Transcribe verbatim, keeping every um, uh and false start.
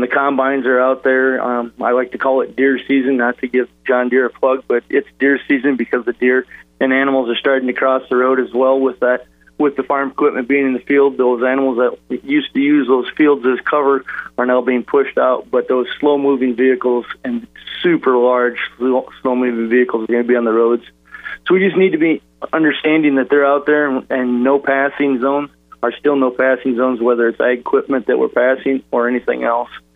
the combines are out there. Um, I like to call it deer season, not to give John Deere a plug, but it's deer season because the deer and animals are starting to cross the road as well with that. With the farm equipment being in the field, those animals that used to use those fields as cover are now being pushed out. But those slow-moving vehicles and super large slow-moving vehicles are going to be on the roads. So we just need to be understanding that they're out there, and, and no passing zones are still no passing zones, whether it's ag equipment that we're passing or anything else.